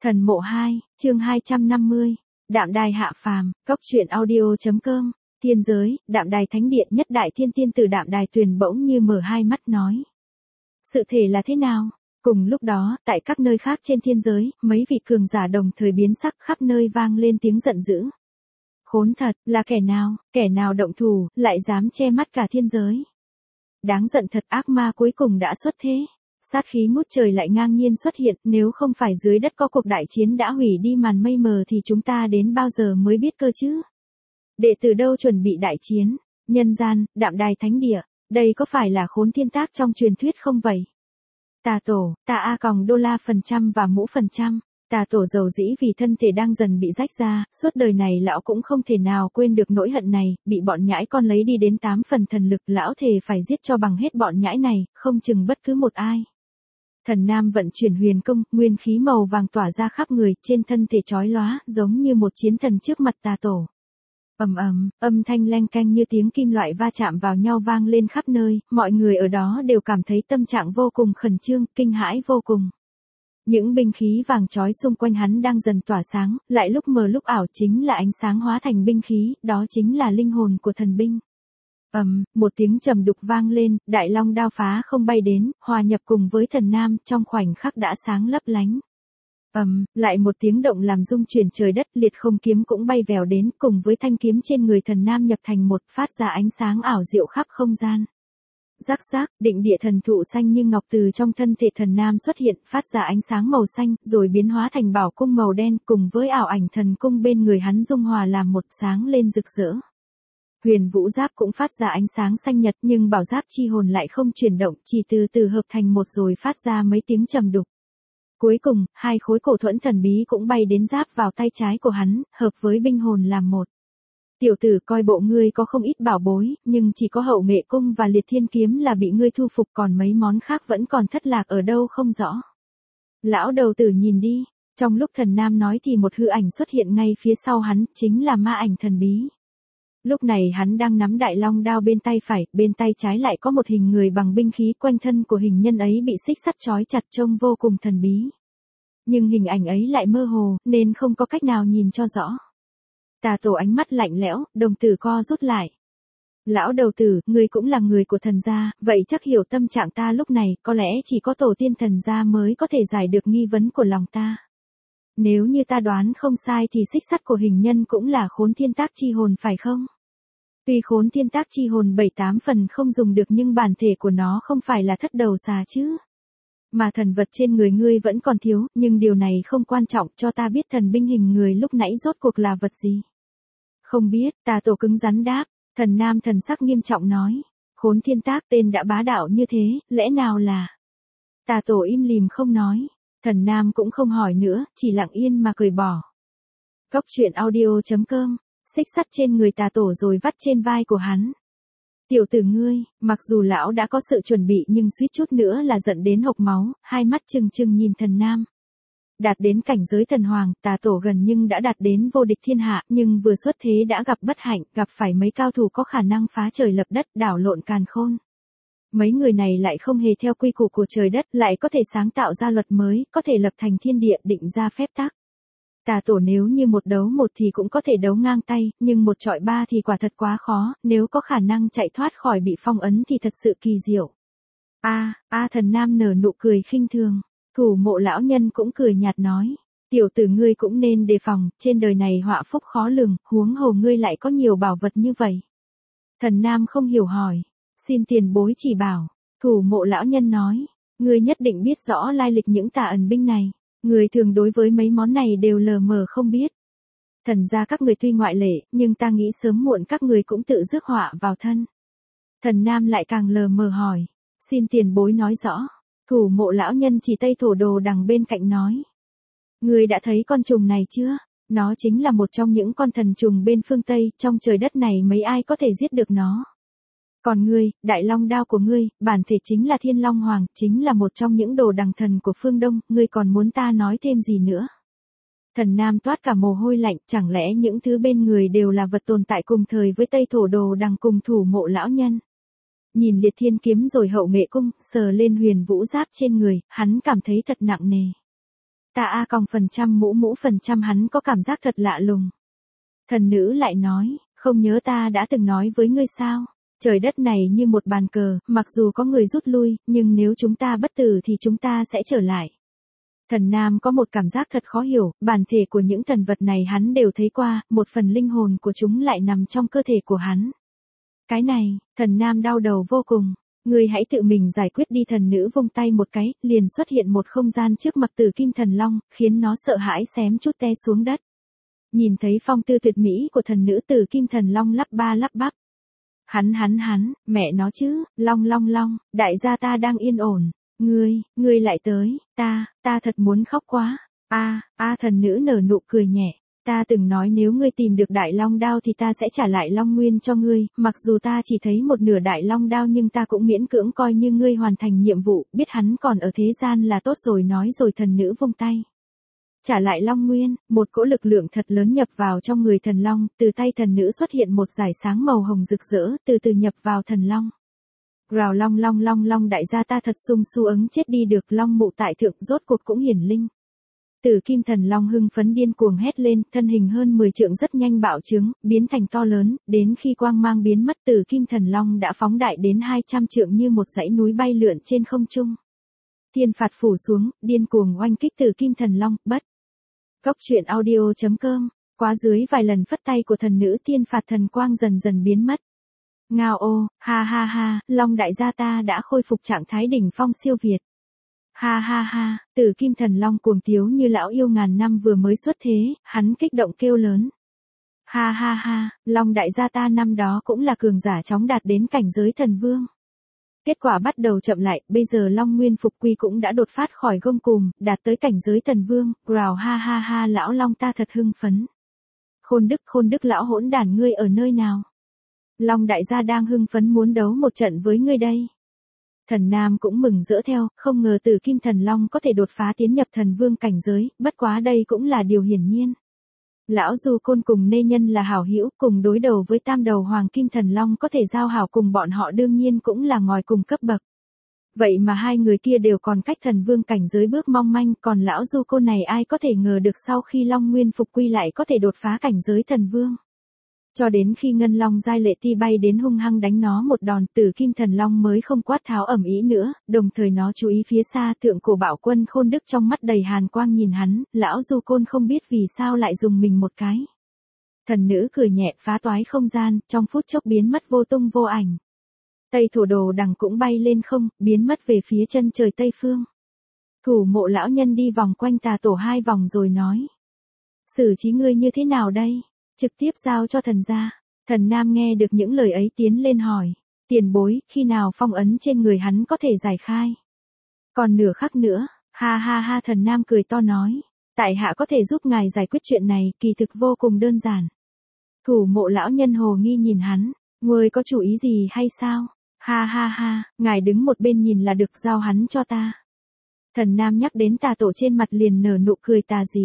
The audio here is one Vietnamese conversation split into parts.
Thần mộ 2, chương 250, Đạm đài hạ phàm, cốc truyện audio.com, thiên giới, đạm đài thánh địa nhất đại thiên tiên tử Đạm đài tuyền bỗng như mở hai mắt nói. Sự thể là thế nào? Cùng lúc đó, tại các nơi khác trên thiên giới, mấy vị cường giả đồng thời biến sắc khắp nơi vang lên tiếng giận dữ. Khốn thật, là kẻ nào động thủ, lại dám che mắt cả thiên giới. Đáng giận thật, ác ma cuối cùng đã xuất thế. Sát khí ngút trời lại ngang nhiên xuất hiện, nếu không phải dưới đất có cuộc đại chiến đã hủy đi màn mây mờ thì chúng ta đến bao giờ mới biết cơ chứ? Đệ từ đâu chuẩn bị đại chiến? Nhân gian, Đạm đài thánh địa, đây có phải là khốn thiên tác trong truyền thuyết không vậy? Tà tổ, tà a còng đô la phần trăm và mũ phần trăm. Tà tổ dầu dĩ vì thân thể đang dần bị rách ra, suốt đời này lão cũng không thể nào quên được nỗi hận này, bị bọn nhãi con lấy đi đến 8 phần thần lực, lão thề phải giết cho bằng hết bọn nhãi này, không chừng bất cứ một ai. Thần Nam vận chuyển huyền công, nguyên khí màu vàng tỏa ra khắp người, trên thân thể chói lóa, giống như một chiến thần trước mặt tà tổ. Ầm ầm, âm thanh leng keng như tiếng kim loại va chạm vào nhau vang lên khắp nơi, mọi người ở đó đều cảm thấy tâm trạng vô cùng khẩn trương, kinh hãi vô cùng. Những binh khí vàng chói xung quanh hắn đang dần tỏa sáng, lại lúc mờ lúc ảo, chính là ánh sáng hóa thành binh khí, đó chính là linh hồn của thần binh. Một tiếng trầm đục vang lên, đại long đao phá không bay đến, hòa nhập cùng với thần nam, trong khoảnh khắc đã sáng lấp lánh. Lại một tiếng động làm rung chuyển trời đất, liệt không kiếm cũng bay vèo đến, cùng với thanh kiếm trên người thần nam nhập thành một, phát ra ánh sáng ảo diệu khắp không gian. Rắc rác, định địa thần thụ xanh như ngọc từ trong thân thể thần nam xuất hiện, phát ra ánh sáng màu xanh, rồi biến hóa thành bảo cung màu đen, cùng với ảo ảnh thần cung bên người hắn dung hòa làm một, sáng lên rực rỡ. Huyền vũ giáp cũng phát ra ánh sáng xanh nhật, nhưng bảo giáp chi hồn lại không chuyển động, chỉ từ từ hợp thành một rồi phát ra mấy tiếng trầm đục. Cuối cùng, hai khối cổ thuẫn thần bí cũng bay đến giáp vào tay trái của hắn, hợp với binh hồn làm một. Tiểu tử, coi bộ ngươi có không ít bảo bối, nhưng chỉ có hậu nghệ cung và liệt thiên kiếm là bị ngươi thu phục, còn mấy món khác vẫn còn thất lạc ở đâu không rõ. Lão đầu tử nhìn đi, trong lúc thần nam nói thì một hư ảnh xuất hiện ngay phía sau hắn, chính là ma ảnh thần bí. Lúc này hắn đang nắm đại long đao bên tay phải, bên tay trái lại có một hình người bằng binh khí, quanh thân của hình nhân ấy bị xích sắt trói chặt trông vô cùng thần bí. Nhưng hình ảnh ấy lại mơ hồ, nên không có cách nào nhìn cho rõ. Tà tổ ánh mắt lạnh lẽo, đồng tử co rút lại. Lão đầu tử, ngươi cũng là người của thần gia, vậy chắc hiểu tâm trạng ta lúc này, có lẽ chỉ có tổ tiên thần gia mới có thể giải được nghi vấn của lòng ta. Nếu như ta đoán không sai thì xích sắt của hình nhân cũng là khốn thiên tác chi hồn phải không? Tuy khốn thiên tác chi hồn 7-8 phần không dùng được nhưng bản thể của nó không phải là thất đầu xà chứ. Mà thần vật trên người ngươi vẫn còn thiếu, nhưng điều này không quan trọng, cho ta biết thần binh hình người lúc nãy rốt cuộc là vật gì. Không biết, tà tổ cứng rắn đáp, thần nam thần sắc nghiêm trọng nói. Khốn thiên tác tên đã bá đạo như thế, lẽ nào là... Tà tổ im lìm không nói. Thần nam cũng không hỏi nữa, chỉ lặng yên mà cười bỏ. Cốc truyện audio.com, xích sắt trên người tà tổ rồi vắt trên vai của hắn. Tiểu tử ngươi, mặc dù lão đã có sự chuẩn bị nhưng suýt chút nữa là giận đến hộc máu, hai mắt trừng trừng nhìn thần nam. Đạt đến cảnh giới thần hoàng, tà tổ gần nhưng đã đạt đến vô địch thiên hạ, nhưng vừa xuất thế đã gặp bất hạnh, gặp phải mấy cao thủ có khả năng phá trời lập đất, đảo lộn càn khôn. Mấy người này lại không hề theo quy củ của trời đất, lại có thể sáng tạo ra luật mới, có thể lập thành thiên địa, định ra phép tắc. Tà tổ nếu như một đấu một thì cũng có thể đấu ngang tay, nhưng một chọi ba thì quả thật quá khó, nếu có khả năng chạy thoát khỏi bị phong ấn thì thật sự kỳ diệu. Thần nam nở nụ cười khinh thường. Thủ mộ lão nhân cũng cười nhạt nói, tiểu tử ngươi cũng nên đề phòng, trên đời này họa phúc khó lường, huống hồ ngươi lại có nhiều bảo vật như vậy. Thần nam không hiểu hỏi, xin tiền bối chỉ bảo. Thủ mộ lão nhân nói, ngươi nhất định biết rõ lai lịch những tà ẩn binh này, người thường đối với mấy món này đều lờ mờ không biết. Thần gia các người tuy ngoại lệ, nhưng ta nghĩ sớm muộn các người cũng tự rước họa vào thân. Thần nam lại càng lờ mờ hỏi, xin tiền bối nói rõ. Thủ mộ lão nhân chỉ Tây Thổ Đồ đằng bên cạnh nói. Ngươi đã thấy con trùng này chưa? Nó chính là một trong những con thần trùng bên phương Tây, trong trời đất này mấy ai có thể giết được nó. Còn ngươi, đại long đao của ngươi, bản thể chính là Thiên Long Hoàng, chính là một trong những đồ đằng thần của phương Đông, ngươi còn muốn ta nói thêm gì nữa? Thần nam toát cả mồ hôi lạnh, chẳng lẽ những thứ bên người đều là vật tồn tại cùng thời với Tây Thổ Đồ đằng cùng thủ mộ lão nhân? Nhìn liệt thiên kiếm rồi hậu nghệ cung, sờ lên huyền vũ giáp trên người, hắn cảm thấy thật nặng nề. Ta a còng phần trăm mũ mũ phần trăm hắn có cảm giác thật lạ lùng. Thần nữ lại nói, không nhớ ta đã từng nói với ngươi sao? Trời đất này như một bàn cờ, mặc dù có người rút lui, nhưng nếu chúng ta bất tử thì chúng ta sẽ trở lại. Thần nam có một cảm giác thật khó hiểu, bản thể của những thần vật này hắn đều thấy qua, một phần linh hồn của chúng lại nằm trong cơ thể của hắn. Cái này, thần nam đau đầu vô cùng. Ngươi hãy tự mình giải quyết đi, thần nữ vung tay một cái, liền xuất hiện một không gian trước mặt Tử Kim Thần Long, khiến nó sợ hãi xém chút té xuống đất. Nhìn thấy phong tư tuyệt mỹ của thần nữ, Tử Kim Thần Long lắp ba lắp bắp. Hắn, mẹ nó chứ, long, đại gia ta đang yên ổn. Ngươi lại tới, ta thật muốn khóc quá. Thần nữ nở nụ cười nhẹ. Ta từng nói nếu ngươi tìm được đại long đao thì ta sẽ trả lại long nguyên cho ngươi, mặc dù ta chỉ thấy một nửa đại long đao nhưng ta cũng miễn cưỡng coi như ngươi hoàn thành nhiệm vụ, biết hắn còn ở thế gian là tốt rồi, nói rồi thần nữ vung tay. Trả lại long nguyên, một cỗ lực lượng thật lớn nhập vào trong người thần long, từ tay thần nữ xuất hiện một dải sáng màu hồng rực rỡ, từ từ nhập vào thần long. Rào long, đại gia ta thật sung su ứng chết đi được, long mụ tại thượng rốt cuộc cũng hiển linh. Tử Kim Thần Long hưng phấn điên cuồng hét lên, thân hình hơn 10 trượng rất nhanh bạo trướng, biến thành to lớn, đến khi quang mang biến mất Tử Kim Thần Long đã phóng đại đến 200 trượng như một dãy núi bay lượn trên không trung. Thiên phạt phủ xuống, điên cuồng oanh kích Tử Kim Thần Long, bất. Cốc truyện audio.com, quá dưới vài lần phất tay của thần nữ, thiên phạt thần quang dần dần biến mất. Ngao ô, ha, Long đại gia ta đã khôi phục trạng thái đỉnh phong siêu việt. Ha, Tử Kim Thần Long cuồng tiếu như lão yêu ngàn năm vừa mới xuất thế, hắn kích động kêu lớn. Ha, Long đại gia ta năm đó cũng là cường giả chóng đạt đến cảnh giới thần vương. Kết quả bắt đầu chậm lại, bây giờ Long Nguyên Phục Quy cũng đã đột phát khỏi gông cùm, đạt tới cảnh giới thần vương, rào ha, lão Long ta thật hưng phấn. Khôn đức lão hỗn đản, ngươi ở nơi nào? Long đại gia đang hưng phấn muốn đấu một trận với ngươi đây. Thần nam cũng mừng rỡ theo, không ngờ Tử Kim Thần Long có thể đột phá tiến nhập thần vương cảnh giới, bất quá đây cũng là điều hiển nhiên. Lão Du Côn cùng Nê Nhân là hảo hữu, cùng đối đầu với tam đầu Hoàng Kim Thần Long, có thể giao hảo cùng bọn họ đương nhiên cũng là ngòi cùng cấp bậc. Vậy mà hai người kia đều còn cách thần vương cảnh giới bước mong manh, còn lão Du Côn này ai có thể ngờ được sau khi Long Nguyên Phục Quy lại có thể đột phá cảnh giới thần vương. Cho đến khi Ngân Long Giai Lệ Ti bay đến hung hăng đánh nó một đòn, Tử Kim Thần Long mới không quát tháo ầm ĩ nữa, đồng thời nó chú ý phía xa, thượng cổ Bảo Quân Khôn Đức trong mắt đầy hàn quang nhìn hắn, lão Du Côn không biết vì sao lại dùng mình một cái. Thần nữ cười nhẹ, phá toái không gian, trong phút chốc biến mất vô tung vô ảnh. Tây Thổ Đồ Đằng cũng bay lên không, biến mất về phía chân trời Tây Phương. Thủ Mộ lão nhân đi vòng quanh Tà Tổ 2 vòng rồi nói: xử trí ngươi như thế nào đây? Trực tiếp giao cho thần gia. Thần nam nghe được những lời ấy tiến lên hỏi: tiền bối, khi nào phong ấn trên người hắn có thể giải khai? Còn nửa khắc nữa. Ha, thần nam cười to nói: tại hạ có thể giúp ngài giải quyết chuyện này, kỳ thực vô cùng đơn giản. Thủ Mộ lão nhân hồ nghi nhìn hắn: ngươi có chủ ý gì hay sao? Ha, ngài đứng một bên nhìn là được, giao hắn cho ta. Thần nam nhắc đến Tà Tổ trên mặt liền nở nụ cười tà dị.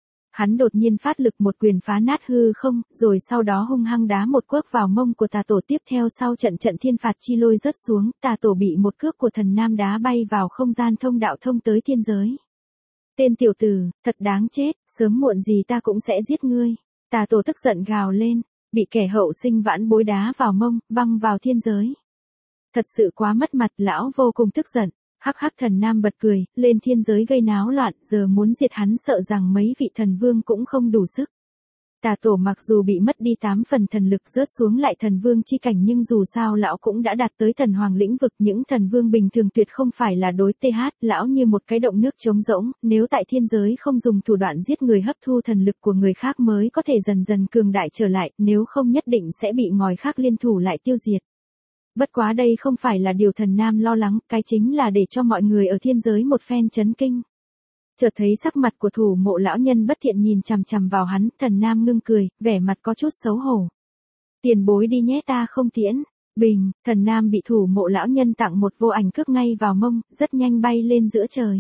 Hắn đột nhiên phát lực một quyền phá nát hư không, rồi sau đó hung hăng đá một cước vào mông của Tà Tổ, tiếp theo sau trận thiên phạt chi lôi rớt xuống, Tà Tổ bị một cước của thần nam đá bay vào không gian thông đạo thông tới thiên giới. Tên tiểu tử, thật đáng chết, sớm muộn gì ta cũng sẽ giết ngươi. Tà Tổ tức giận gào lên, bị kẻ hậu sinh vãn bối đá vào mông, văng vào thiên giới. Thật sự quá mất mặt, lão vô cùng tức giận. Hắc thần nam bật cười, lên thiên giới gây náo loạn, giờ muốn diệt hắn sợ rằng mấy vị thần vương cũng không đủ sức. Tà Tổ mặc dù bị mất đi 8 phần thần lực rớt xuống lại thần vương chi cảnh, nhưng dù sao lão cũng đã đạt tới thần hoàng lĩnh vực, những thần vương bình thường tuyệt không phải là đối th, lão như một cái động nước trống rỗng, nếu tại thiên giới không dùng thủ đoạn giết người hấp thu thần lực của người khác mới có thể dần dần cường đại trở lại, nếu không nhất định sẽ bị ngòi khác liên thủ lại tiêu diệt. Bất quá đây không phải là điều thần nam lo lắng, cái chính là để cho mọi người ở thiên giới một phen chấn kinh. Chợt thấy sắc mặt của Thủ Mộ lão nhân bất thiện nhìn chằm chằm vào hắn, thần nam ngưng cười, vẻ mặt có chút xấu hổ. Tiền bối đi nhé, ta không tiễn. Bình, thần nam bị Thủ Mộ lão nhân tặng một vô ảnh cước ngay vào mông, rất nhanh bay lên giữa trời.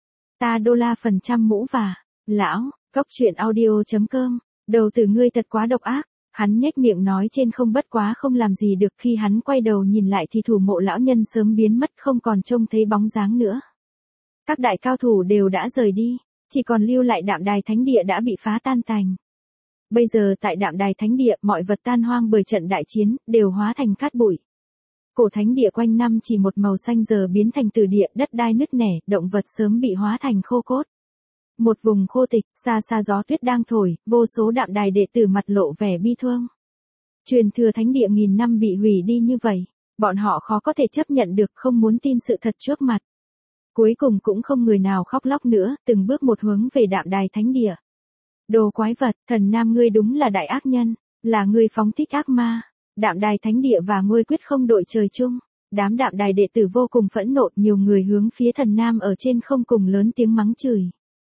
Ta $% mũ và lão, Cốc truyện audio.com, đầu từ ngươi thật quá độc ác. Hắn nhếch miệng nói trên không, bất quá không làm gì được, khi hắn quay đầu nhìn lại thì Thủ Mộ lão nhân sớm biến mất, không còn trông thấy bóng dáng nữa. Các đại cao thủ đều đã rời đi, Chỉ còn lưu lại Đạm Đài Thánh Địa đã bị phá tan tành. Bây giờ tại Đạm Đài Thánh Địa, mọi vật tan hoang bởi trận đại chiến, đều hóa thành cát bụi. Cổ thánh địa quanh năm chỉ một màu xanh giờ biến thành tử địa, đất đai nứt nẻ, động vật sớm bị hóa thành khô cốt. Một vùng khô tịch, xa xa gió tuyết đang thổi, vô số Đạm Đài đệ tử mặt lộ vẻ bi thương. Truyền thừa thánh địa nghìn năm bị hủy đi như vậy, bọn họ khó có thể chấp nhận được, không muốn tin sự thật trước mặt. Cuối cùng cũng không người nào khóc lóc nữa, từng bước một hướng về Đạm Đài Thánh Địa. Đồ quái vật, thần nam ngươi đúng là đại ác nhân, là ngươi phóng thích ác ma. Đạm Đài Thánh Địa và ngươi quyết không đội trời chung. Đám Đạm Đài đệ tử vô cùng phẫn nộ, nhiều người hướng phía thần nam ở trên không cùng lớn tiếng mắng chửi.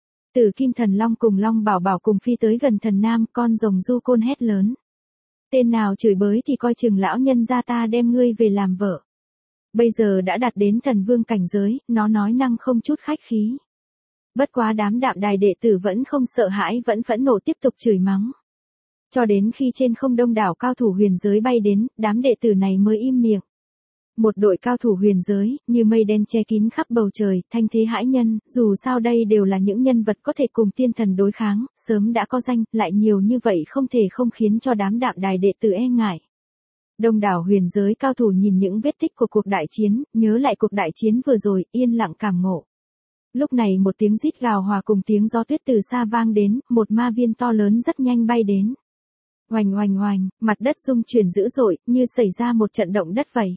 Tử Kim Thần Long cùng Long Bảo Bảo cùng phi tới gần thần nam, con rồng Du Côn hét lớn. Tên nào chửi bới thì coi chừng lão nhân gia ta đem ngươi về làm vợ. Bây giờ đã đạt đến thần vương cảnh giới, nó nói năng không chút khách khí. Bất quá đám Đạm Đài đệ tử vẫn không sợ hãi, vẫn phẫn nộ tiếp tục chửi mắng. Cho đến khi trên không đông đảo cao thủ huyền giới bay đến, đám đệ tử này mới im miệng. Một đội cao thủ huyền giới, như mây đen che kín khắp bầu trời, thanh thế hãi nhân, dù sao đây đều là những nhân vật có thể cùng tiên thần đối kháng, sớm đã có danh, lại nhiều như vậy không thể không khiến cho đám Đạm Đài đệ tử e ngại. Đông đảo huyền giới cao thủ nhìn những vết tích của cuộc đại chiến, nhớ lại cuộc đại chiến vừa rồi, yên lặng cảm ngộ. Lúc này một tiếng rít gào hòa cùng tiếng gió tuyết từ xa vang đến, một ma viên to lớn rất nhanh bay đến. Oành oành oành, mặt đất rung chuyển dữ dội, như xảy ra một trận động đất vậy.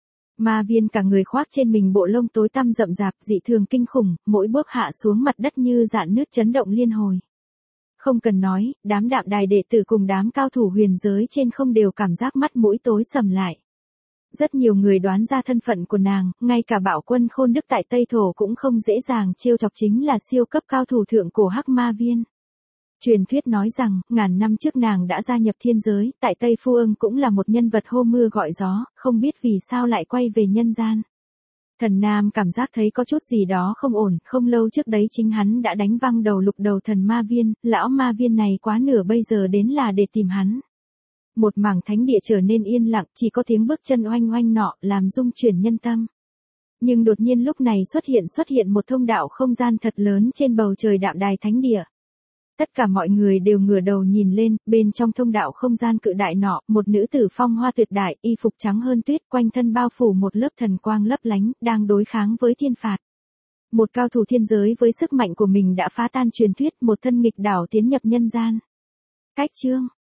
Ma viên cả người khoác trên mình bộ lông tối tăm rậm rạp, dị thường kinh khủng, mỗi bước hạ xuống mặt đất như rạn nứt chấn động liên hồi. Không cần nói, đám Đạm Đài đệ tử cùng đám cao thủ huyền giới trên không đều cảm giác mắt mũi tối sầm lại. Rất nhiều người đoán ra thân phận của nàng, ngay cả Bạo Quân Khôn Đức tại Tây Thổ cũng không dễ dàng trêu chọc, chính là siêu cấp cao thủ thượng cổ Hắc Ma Viên. Truyền thuyết nói rằng, ngàn năm trước nàng đã gia nhập thiên giới, tại Tây Phu Ưng cũng là một nhân vật hô mưa gọi gió, không biết vì sao lại quay về nhân gian. Thần Nam cảm giác thấy có chút gì đó không ổn, không lâu trước đấy chính hắn đã đánh văng đầu lục đầu thần ma viên, lão ma viên này quá nửa bây giờ đến là để tìm hắn. Một mảng thánh địa trở nên yên lặng, chỉ có tiếng bước chân oanh oanh nọ, làm rung chuyển nhân tâm. Nhưng đột nhiên lúc này xuất hiện một thông đạo không gian thật lớn trên bầu trời Đạm Đài Thánh Địa. Tất cả mọi người đều ngửa đầu nhìn lên, bên trong thông đạo không gian cự đại nọ, một nữ tử phong hoa tuyệt đại, y phục trắng hơn tuyết, quanh thân bao phủ một lớp thần quang lấp lánh, đang đối kháng với thiên phạt. Một cao thủ thiên giới với sức mạnh của mình đã phá tan truyền thuyết, một thân nghịch đảo tiến nhập nhân gian. Cách chương